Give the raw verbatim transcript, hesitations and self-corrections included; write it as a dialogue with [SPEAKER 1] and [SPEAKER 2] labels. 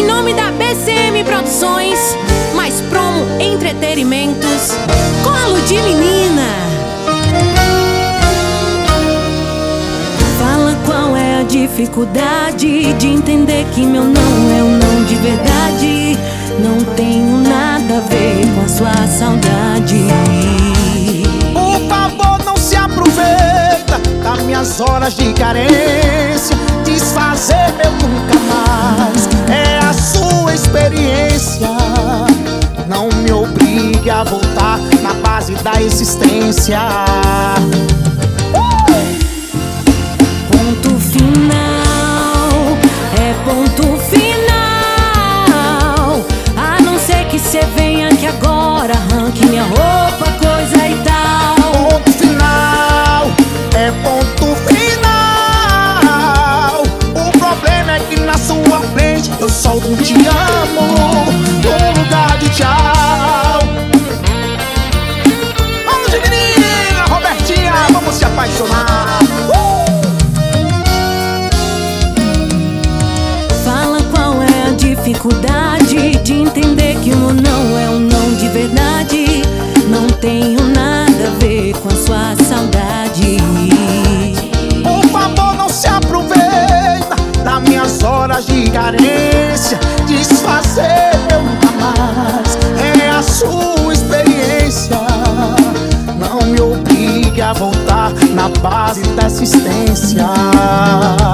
[SPEAKER 1] Em nome da B C M Produções, mais promo entretenimentos com a Ludi Menina. Fala qual é a dificuldade de entender que meu não é um não de verdade. Não tenho nada a ver com a sua saudade.
[SPEAKER 2] Por favor, não se aproveita das minhas horas de carência. Desfazer meu nunca mais é a sua experiência. Não me obrigue a voltar na base da existência. uh!
[SPEAKER 1] Ponto final, é ponto final. A não ser que cê venha aqui agora, arranque minha roupa, coisa e tal.
[SPEAKER 2] Ponto final, é ponto final. O problema é que na sua frente eu solto um te amo no lugar de tchau. Vamos de menina, Robertinha, vamos se apaixonar. uh!
[SPEAKER 1] Fala qual é a dificuldade de entender que o não é um não de verdade. Não tenho nada a ver com a sua saudade.
[SPEAKER 2] Por favor, não se aproveita das minhas horas de carência. Desfazer eu nunca mais é a sua experiência. Não me obrigue a voltar na base da existência.